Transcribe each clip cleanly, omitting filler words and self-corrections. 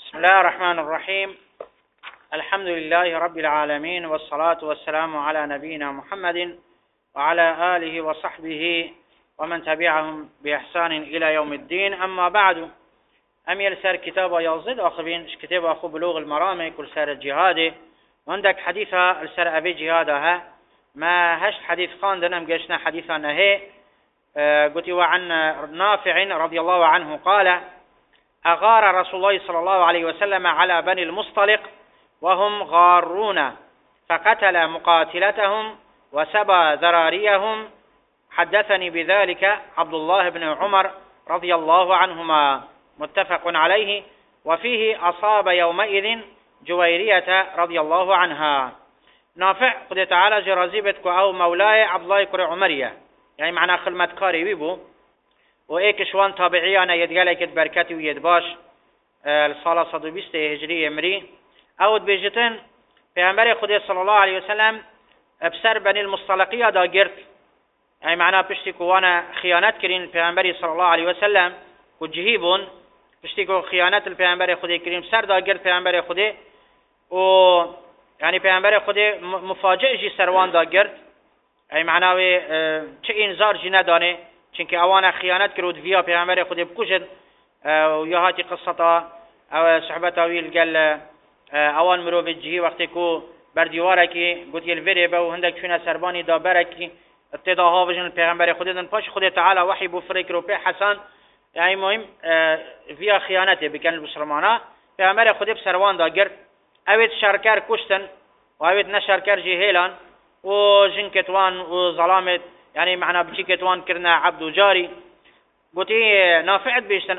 بسم الله الرحمن الرحيم. الحمد لله رب العالمين، والصلاة والسلام على نبينا محمد وعلى آله وصحبه ومن تبعهم بإحسان إلى يوم الدين. أما بعد، أمير سار كتاب يزيد أخبين كتاب أخو بلوغ المرام كل سار الجهاد، وعندك حديثة السر أبي جهادها ما هش حديث خان دنم جشنا حديثا نهي قلت وعن نافع رضي الله عنه قال: أغار رسول الله صلى الله عليه وسلم على بني المصطلق وهم غارون، فقتل مقاتلتهم وسبى ذراريهم. حدثني بذلك عبد الله بن عمر رضي الله عنهما، متفق عليه. وفيه أصاب يومئذ جويرية رضي الله عنها. نافع قد تعالى جرازيبتك أو مولاي عبد الله كر عمرية، يعني معنى خلمة كاري بيبو وإيك شوان تابعيانا يدقالك بركاتي ويدباش الصالة 120 هجرية امري أود بيجتن پیغمبر خدا صلى الله عليه وسلم بسر بني المصطلقية دا گرد، يعني معنى پشتی وانا خيانت کرین پیغمبر صلى الله عليه وسلم و جهيبون پشتی کو خيانت الپیغمبر خدا کریم سر دا گرد پیغمبر خدا و يعني پیغمبر خدا مفاجئ جي سروان دا گرد، يعني معنى چه انذار جي ندانه چونکه اوان خیانت کرد ویا پیغمبر خدا بکشد و یا هاتی قصتا او صحبت اویل گل اوان مرو جهی وقتی کو بر دیواره کی گوتی الوری به هندک چونه سربانی دا برکی ابتداها وجن پیغمبر خدا دن پاش خدا تعالی وحی بو فرق رو په حسن، يعني مهم ویا خیانت بکن المسلمانا پیغمبر خدا سروان دا گرد اوید شرکر کشتن و اوید نشرکر جهیلان و جنکتوان و ظلامت، يعني معنا بشي كتوان كرنا عبد وجاري. قوتي نافعت بيشتن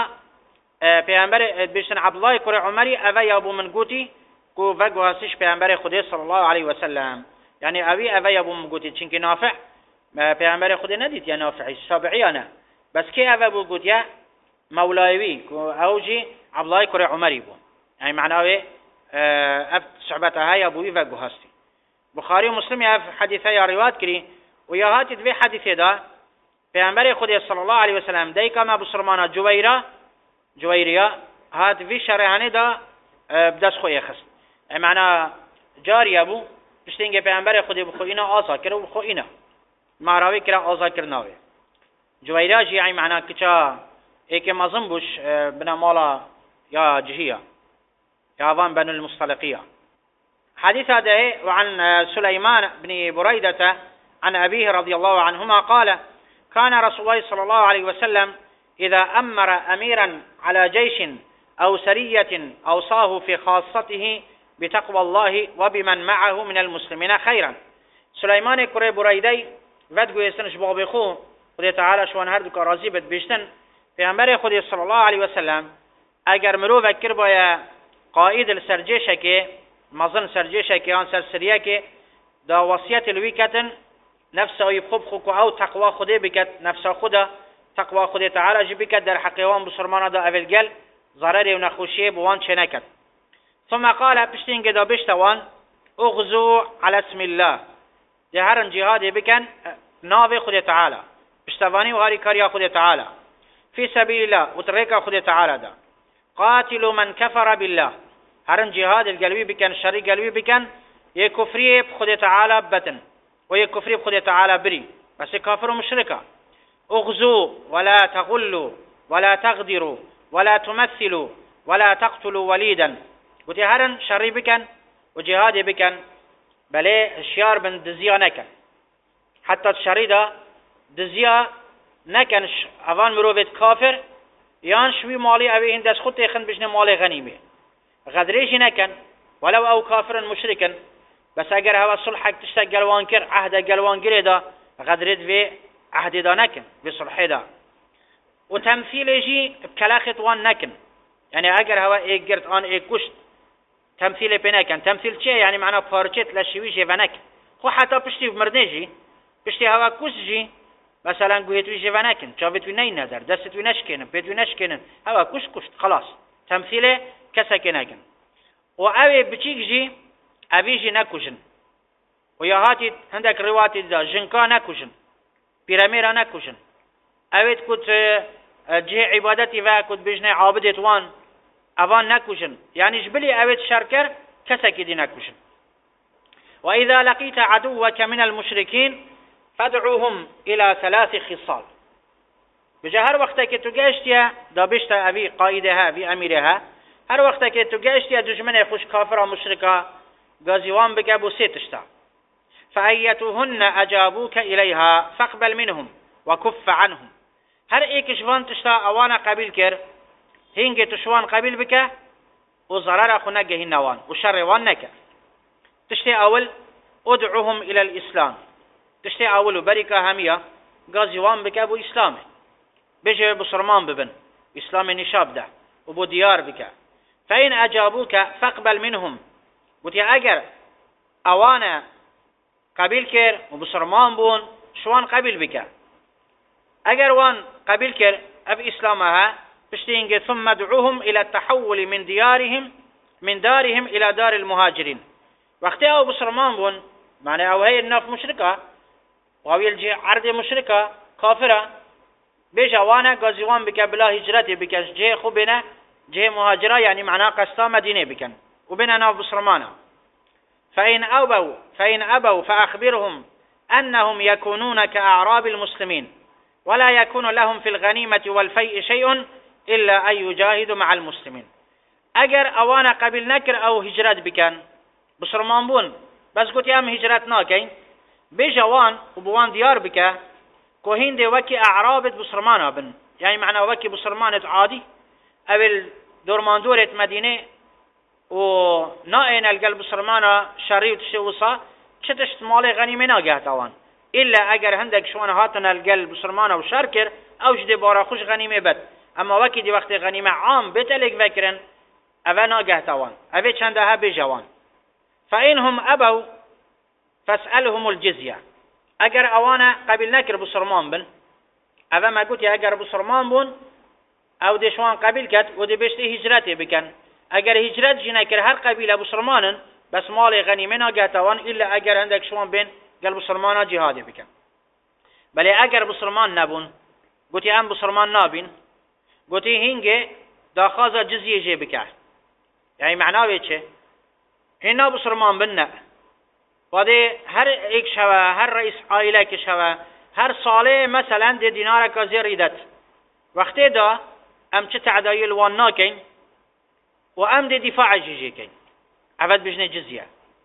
پیغمبر بيشتن عبد الله كر عمري اوي ابو من قوتي كو فقواسش پیغمبر خدا صلى الله عليه وسلم، يعني اوي ابو من قوتي چنك نافع پیغمبر خدا نديت يا نافع سابعي انا بس كي ابو قوتي مولاوي كو اوجي عبد الله كر عمري بو، يعني معناه اب صحبتها هي ابو فقواسي. بخاري ومسلم يا حديثه يا روایت كري ويا هات دوی حدیث دا پیامبر خدا صلی الله علیه وسلم دای کما بسرمانه جویریه هات وی شرحانه دا بدس خوی خست، معنا جاری ابو پشتینگه پیامبر خدا بخو اینا آسا کرد و بخو اینا ماراوی کرد آسا کرناوی جویریه جی، يعني معنا کچا ایک مازم بوش بنا مالا یا جهیه یا وان بن المصطلقیه. حديث هذا وعن سليمان بن بريدة عن أبيه رضي الله عنهما قال: كان رسول الله صلى الله عليه وسلم إذا أمر أميرا على جيش أو سرية أوصاه في خاصته بتقوى الله وبمن معه من المسلمين خيرا. سليمان كري بريدي ودقو يستنش بابخو خدا تعالى شوان هردو راضي بد بيشتن پیغمبر خدا صلى الله عليه وسلم اگر مرو وکر بایا قائد السرجيشه که مظن سرجيشه که آن سرسریه که دا وصیت الویکتن نفس او يبخب خو او تقوى خدا بكت نفس خدا تقوى خدا تعالى جي بكت در حقيوان بسرمان دا اول گل ضرر و نخوشی بوان چه نکد. ثم قال پشتین دا بشتوان اغزو على اسم الله، ده هرن جهاد بكن ناو خدا تعالى پشتوانی و هاری کاریا خدا تعالى في سبيل الله وتريكا خدا تعالى دا قاتلوا من كفر بالله، هرن جهاد القلبي بكن شري قلبي بكن يكفريه بخدا تعالى بتن ويكفري بخدا تعالى بري بس كافر ومشركة. اغزوا ولا تغلوا ولا تغدروا ولا تمثلوا ولا تقتلوا وليدا، قلت هرن شري بكن وجهاد بكن بلي الشيار بن دزيا نكن حتى الشريدة دزيا نكن اوان مروفت كافر يان شوي مالي اوي هندس خود تيخن بجن مالي غنيمه غدريش نكن ولو او كافرا مشركا، بس اگر هوا صلحك تشتا قلوان كر عهد قلوان كر دا غدرت في عهد دا نكن بصلح دا وتمثيل يجي بكلاخت وان نكن، يعني اگر هوا ايك قرت ان ايك كشت تمثيل بنكن تمثيل چه يعني معناه بارچت لشويشه ونكن خو حتى پشتي مردنجي پشتي هوا كسجي مثلا گوهت ويجي ونكن چاوت وي ني ندر دست وي نشكن بيت وي نشكن هوا كشت خلاص تمثيل كسك نكن و اوي بچيك جي اويجي نكوشن ويا هاتي عندك رواتي دا جنكا نكوشن بيراميرا نكوشن اويت كنت جه عبادتي و كنت بجنه عابدت وان اوان نکوشن یعنی جبلی اوید شرکر کسکی دی نکوشن. وإذا لقيت عدوك من المشركين فادعوهم إلى 3 خصال. بجا هر وقت که تو گشتیا دا بشتا اوی قائدها اوی امیرها، هر وقت که تو گشتیا دشمن خوش کافر و مشرکا گازیوان بگه بو 3 تشتا. فأيتهن أجابوك إليها فاقبل منهم وكف عنهم. هر ایک شوان تشتا اوانا قبیل کر هنگی تشوان قبیل بکه و ضرر خو نگه نوان و شر وان نکه. تشتی اول ادعوهم الى الاسلام. تشتی اول برکه همیا گازیوان بکه بو اسلامه بجه بسرمان ببن اسلام نشاب ده و بو دیار بکه. فإن أجابوك فاقبل منهم. گوتی اگر اوانا قبیل کر و بسرمان بون شوان قبیل بکه. اگر وان قبیل کر اب اسلامها پشتینگه ثم دعوهم الى التحول من دارهم الى دار المهاجرين. وقتی او بسرمان بون معنی او هی الناف مشرکه و او یلجی عرض مشرکه کافره بیجا وانا گازیوان بکه بلا هجرت بکه جه خوب بینه جه مهاجره یعنی معنا قصدا مدینه بکن و بینه ناف بسرمانه. فإن أبوا فأخبرهم أنهم يكونون كأعراب المسلمين ولا يكون لهم في الغنيمة والفيء شيء إلا أن يجاهدوا مع المسلمين. اگر اوانا قبل نکر او هجرت بکن بسرمان بون بس گوتی هم هجرت ناکن بیجا وان و بوان دیار بکه که هنده وکی اعرابت بسرمانا بن یعنی معنی وکی بسرمانت عادی اول دورماندورت مدینه و نائن القلب بسرمانا شری و تشتی وصا چتشت مال غنیمه ناگهت اوان الا اگر هندک شوان هاتن القلب بسرمانا و شر کر او جده بارا خوش غنیمه بد. اما وکی دی وقت غنیمه عام بتلک وکرن اوه ناگهت اوان اوه چنده ها بجوان. فإنهم أبوا فاسألهم الجزية. اگر اوانا قبل نکر بسرمان بن اوه ما گوتی اگر بسرمان بون او دشوان قبل کد و دی بشتی هجرت بکن. اگر هجرت جی نکر هر قبیله بسرمانن بس مال غنیمه ناگهت اوان الا اگر هندک شوان بین گل بسرمانا جهاد بکن. بله اگر بسرمان نبون گوتی ام بسرمان نابین گوتی هنگه داخازا جزیه جه بکن. یعنی معناوی چه؟ هنا بسرمان بنه وده هر ایک شوه هر رئیس عائله که شوه هر ساله مثلا ده دینار کازی ریدت وقتی دا ام چه تعدایل وان ناکن و ام ده دفاع جیجی کن عفت بجنه جزیه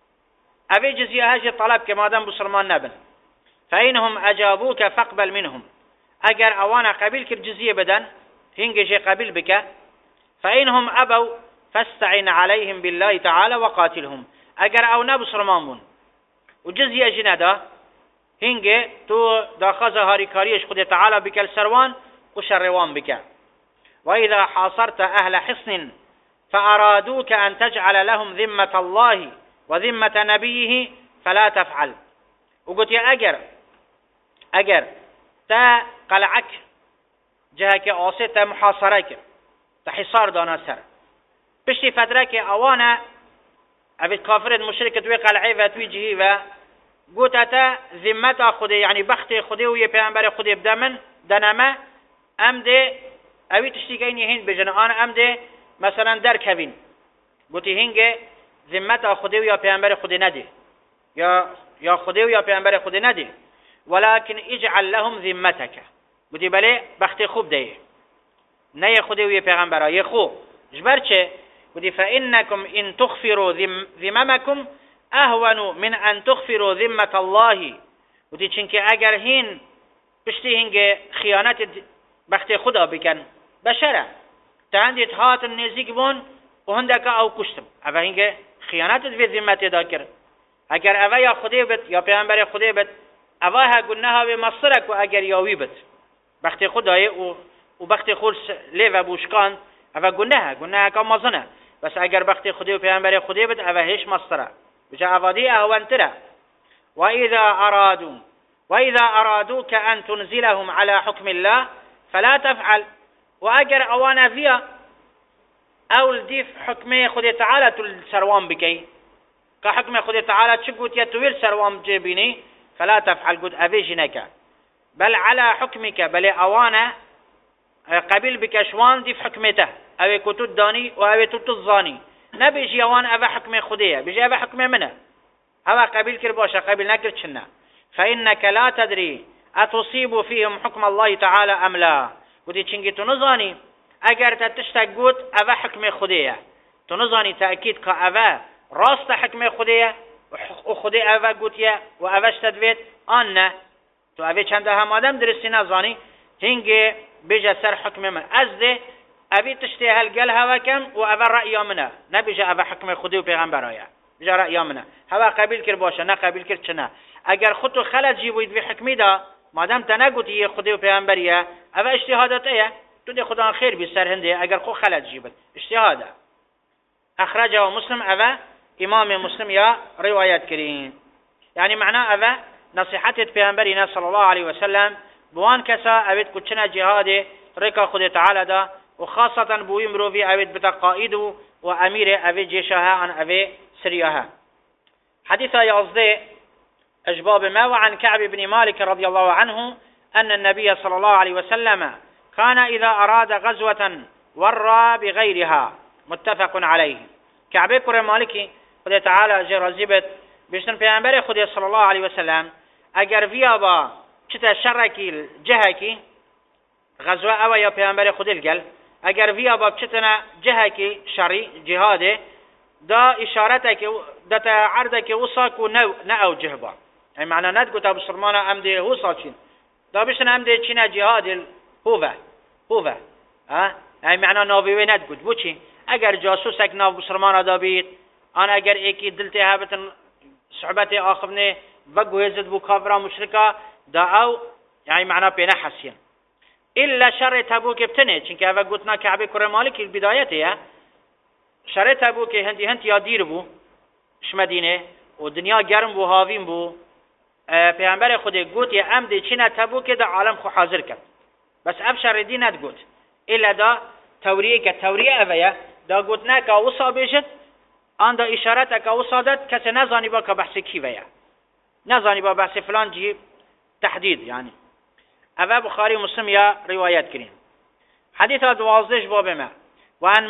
اوه جزیه هاجی طلب که مادم بسرمان نبن. فإنهم أجابوك فاقبل منهم. اگر اوانا قبیل کر جزیه بدن هنگه جه قبیل بکه. فإنهم أبوا فاستعن عليهم بالله تعالى وقاتلهم. اگر او نبسرمان بون و جزیه جنده هنگه تو داخل هاری کاریش خود تعالی بکل سروان و شروان بکل. وإذا حاصرت أهل حصن فأرادوك أن تجعل لهم ذمة الله وذمة نبيه فلا تفعل. وقلت يا أجر تا قلعك جهك آسي تا محاصرك تا حصار دانا سر بشتي فترك أوانا أبي كافر المشرك توي قلعي وتوي جهي و قلت تا ذمة خدي يعني بخت خدي ويا پیغمبر خدي بدمن دنما ام ده اوی تشتیگینی هند بجن آن ام ده مثلا در کوین گوتی هنگه ذمت خودی و یا پیامبر خودی نده یا خودی و یا پیامبر خودی نده ولكن اجعل لهم ذمتك. گوتی بله بخت خوب ده نه خودی و یا پیغمبر ای خوب جبر چه گوتی فانکم ان تغفروا ذممكم اهون من ان تغفروا ذمة الله. گوتی چونکه اگر هین پشتی هنگه خیانت بخت خدا بکن بشره تا هندیت هات نزیک بون و هندک او کشتم اوه هنگه خیانت به ذمت دا کرد. اگر اوه یا خدا بد یا پیامبر خدا بد اوه ها گناه به مصرک و اگر یاوی بد بخت خدای و بخت خود لیو بوشکان اوه گناه که مزنه بس اگر بخت خدا و پیامبر خدا بد اوه هیچ مصره بجا اوادی اهون تره. وإذا أرادوك أن تنزلهم على حكم الله فلا تفعل. وأجر أوانا فيها أول ديف حكمه خد تعالى السروان بكي كحكم خد تعالى تشقوت يتويل سروان جيبيني فلا تفعل قد أبيجنك بل على حكمك بل أوانا قبيل بك شوان ديف حكمته اوه كتو داني واوه تو الظاني نبيجي اوان اوه حكم خديه بيجي اوه حكم منه هوا قبيل كر باشا قبيل نكر چنا فإنك لا تدري أتصيب فيهم حكم الله تعالى أم لا قلت چنگي تو نظاني اگر تتشتك قوت اوه حكم خديه تو نظاني تأكيد كا اوه راست حكم خديه وخدي اوه قوتيه و اوه اشتدويت آن تو اوه چنده هم آدم درستی نظاني هنگي بيجا سر حكم من ازده ابي تشتي هالقل هوا كم و اوه رأي منه نبيجا اوه حكم خدي و پیغمبر آیا بيجا رأي منه هوا قبيل كر باشا نه قبيل كر چنه اگر خودتو خلط جيبوید في حكمي دا مادام تنگوتی یه خدي و پیغمبریه اوه اجتهادات ايه تو دي خدا خير بي سر هنده اگر خود خلط جيبت اجتهاده اخرجه مسلم اوه امام مسلم يا روايات كرين يعني معناه اوه نصيحتت پیغمبرنا صلى الله عليه وسلم بوان كسا اوید کچنا جهاد ركا خود تعالى دا وخاصة بوي مروفي اوید بتا قائد و امير اوید جيشها عن اوید سريها حديثا يغزده أجباب ما وعن كعب بن مالك رضي الله عنه أن النبي صلى الله عليه وسلم كان إذا أراد غزوة ورى بغيرها متفق عليه كعب كر مالكي خد تعالى جرازبت بيشتن پیغمبر خد صلى الله عليه وسلم اگر ویا با چتا شرکی جهکی غزوه او یا پیغمبر خود الگل اگر ویا با چتنا جهکی شری جهاده دا اشارته دا عرضه که وصاكو نه او جهبا يعني معنى ندقو تابو سرمانا امده وصاكين دا بشن امده چنا جهاد هوه يعني معنى ناویوه ندقو بوچی اگر جاسوسك ناو بسرمانا دا بيت انا اگر ایکی دلتی هابتن صحبت آخرنه وقو هزد بو کافرا مشرکا دا او يعني معنى بينا حسين إلا شر تبوك بتنه چنك اوه قلتنا كعبه كره مالك البدايته شر تبوك هنتي يا دير بو اش مدينه و دنیا گرم بو هاوین بو پیغمبر خود گوت یا ام دی چینه تبوک دا عالم خو حاضر کرد بس اف شر دی ند گوت الا دا توریه که توریه اوه دا گوت نه که وصا بشد آن دا اشارت که وصا داد کسی نزانی با که بحث کی ویا نزانی با بحث فلان جی تحدید يعني اوه بخاري مسلم يا روايات كريم حديث دوازدش باب ما وعن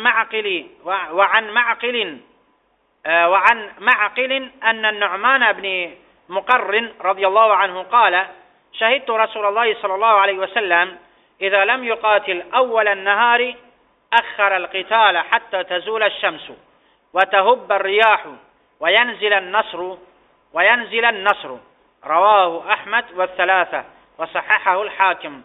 معقل أن النعمان بن مقر رضي الله عنه قال شهدت رسول الله صلى الله عليه وسلم إذا لم يقاتل أول النهار أخر القتال حتى تزول الشمس وتهب الرياح وينزل النصر رواه أحمد والثلاثة وصححه الحاكم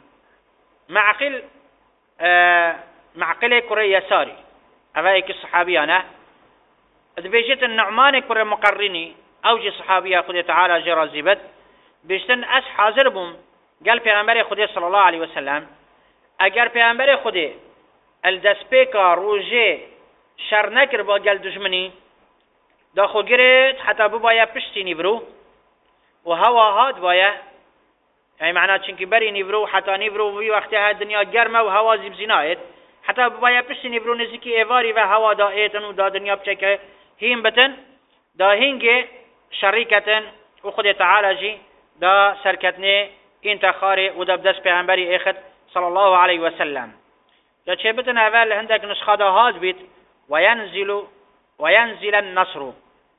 معقل كري يساري أفايك الصحابيانه بيجت النعمان كره مقرني اوجي صحابيه خدي تعالى جرازبت بيشتن اس حاضر بوم قال پیغمبر خدي صلى الله عليه وسلم اگر پیغمبر خدي الدسبيكا روجه شر نکر با قال دشمني دا خو گرت حتى ببايا پشتي نبرو وهوا هاد بايا يعني معناه چنكي بري نبرو حتى نبرو في وقتها الدنيا گرمه وهوا زيب زنايت حتى ببايا پشتي نبرو نزكي ايواري و هوا دا ايتن و دا دنيا بچكه هين بتن دا هنگه شريكتن و خود تعالى جي دا سركتني انتخاري و دا بدس پیغمبري اخد صلى الله عليه وسلم دا چه بتن اول هندك نسخه دا هاد بيت وينزل النصر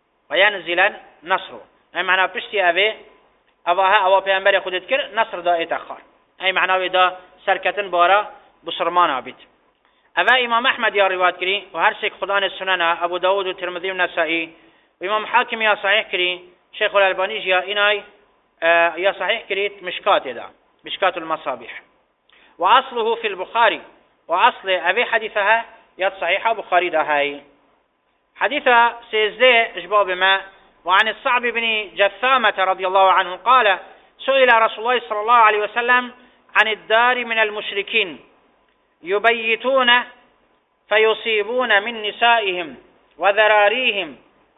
اي معنى پشتي اوه پیغمبر خودت كر نصر دا اتخار اي معنى دا سركتن بارا بسرمان بيت اوه امام احمد يا روایت کری و هر شيخ خدان السنن ابو داود و ترمذي و نسائي و امام حاكم يا صحيح کری شيخ الالباني يا اناي يا صحيح کری مشكات دا مشكات المصابيح واصله في البخاري واصل ابي حديثها يا صحيحه بخاري ده هاي حديثه سيزده اجباب ما وعن الصعب بن جثامة رضي الله عنه قال سئل رسول الله صلى الله عليه وسلم عن الدار من المشركين يبيتون فيصيبون من نسائهم وذراريهم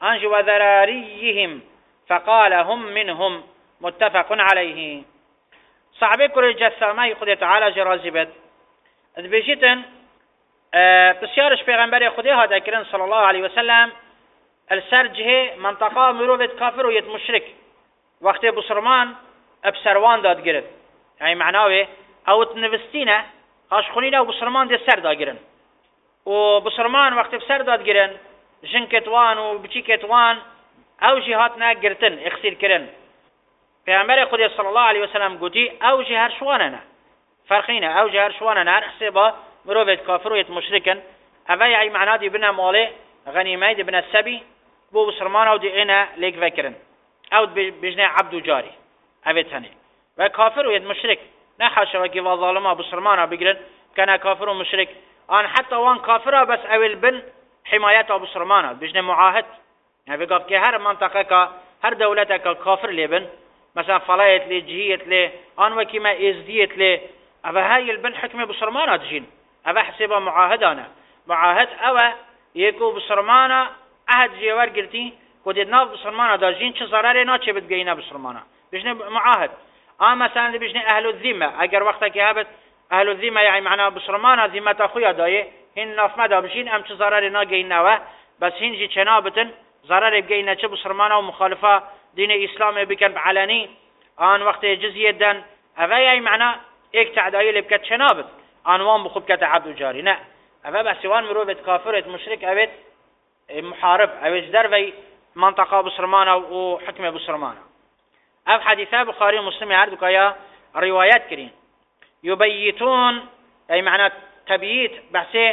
فقال هم منهم متفق عليه صعب كر جثامه خدای تعالی جرازبت بيجيتن بسيارش پیغمبر خدای هذا کرن صلى الله عليه وسلم السرجه منطقه مروت كافر و يت مشرك وقت بسرمان ابسروان داد گرد يعني معناه او تنفستينه هاش خونينا و بسرمان دي سر دا گرن و بسرمان وقت بسر داد گرن جن کتوان و بچی کتوان او جهات نگرتن اخسیر کرن پیامبر خدا صلی الله علیه و سلم گویی او جهر شوانه فرقینه او جهر شوانه هر حسابا مروفت کافر و یت مشرکن اوه یعنی معنا دی بنا ماله غنیمه دی بنا سبی بو بسرمان او دی اینا لیک وکرن او بجنه عبد و جاری اوه تنه و کافر و یت مشرک نه حاشا وکی و ظالما بسرمان بگیرن کنه کافر و مشرک آن حتی وان کافر بس اول بن حمایت ابو سرمان بجنه معاهد يعني بقى في هر منطقة هر دولة كافر لبن مثلا فلايت لي جهيت لي أن وكما إزديت لي أبا هاي البن حكمة بسرمانة تجين أبا حسبها معاهدانا معاهد أو يكو بسرمانة عهد جوار قلتي كودي ناف بسرمانة داجين چه ضرر ناچه بتجينا بسرمانة بجنه معاهد مثلا بجنه أهل الذمة أجر وقتك هابت أهل الذمة يعني معناها بسرمانة ذمة أخويا دايه هن ناف مدا بجين أم چه ضرر ناجينا بس هنجي چنابتن ضرر بگینا چه بسرمانه و مخالفه دین اسلام بکن بعلنی آن وقت جزیه دن اوه یعنی معنا ایک تعدایی لبکت چنابت آنوان بخوب کت عبد و جاری نه اوه بسیوان مروبت کافرت مشرک اوید محارب اوید در وی منطقه بسرمانه و حکم بسرمانه اف حدیثه بخاری و مسلم هر دکایا روایت کرین یبیتون یعنی معنا تبییت بحثه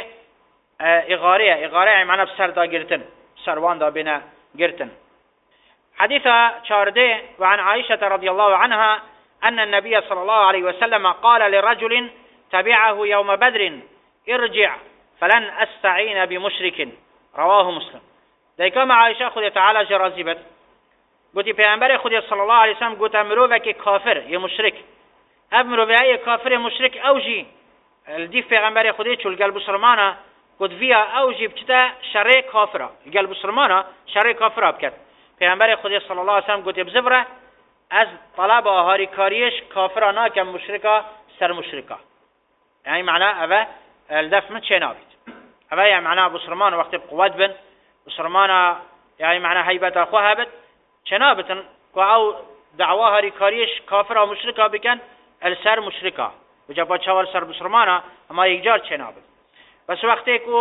اغاره یعنی معنا بسردا گرتن سروان دا بنا قرتن حديث شارده وعن عائشة رضي الله عنها أن النبي صلى الله عليه وسلم قال لرجل تبعه يوم بدر ارجع فلن أستعين بمشرك رواه مسلم ديكما عائشة خذ تعالى جرازبت قلت پیامبر خدا صلى الله عليه وسلم قلت مروفك كافر يا مشرك مروفك كافر مشرك أوجي الديف پیامبر خدا چول قلب سرمانه قد فيها اوجب چتا شر کافره قلب سرمانه شر کافره بکد پیامبر خدا صلی الله علیه و سلم گفت بزبره از طلب هاری کاریش کافره ناکم مشرکا سر مشرکا یعنی معنی اوه الدف من چنابید اوه یعنی معنی ابو سرمان وقت بقوت بن سرمان یعنی معنی هیبت اخو هبت چنابتن کو او دعوا هاری کاریش کافره مشرکا بکن السر مشرکا وجب چاور سر بسرمانه اما یک جار چنابت بس وقتی که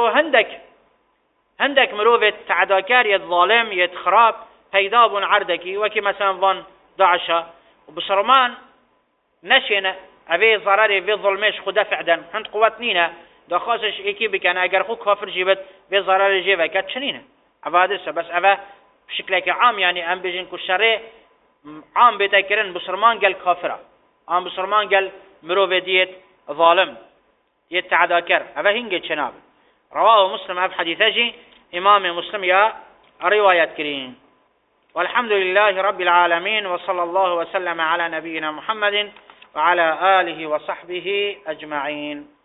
هندک مروفت تعداکر ید ظالم ید خراب پیدا بون عردکی وکی مثلا وان داعشه و بسرمان نشینه اوی ضرری وی ظلمش خود دفع دن هند قوت نینه دا خاصش ایکی بکنه اگر خود کافر جیبت وی ضرر جیبه کد چنینه اوه درسه بس اوه بشکلک عام یعنی ام بجین که شره عام بیتا کرن بسرمان گل کافره ام بسرمان گل مروفت دیت ظالم يتعداكر هذا هنجي شناب رواه مسلم هذا حديثه إمام مسلم يا روايات كريم والحمد لله رب العالمين وصلى الله وسلم على نبينا محمد وعلى آله وصحبه أجمعين.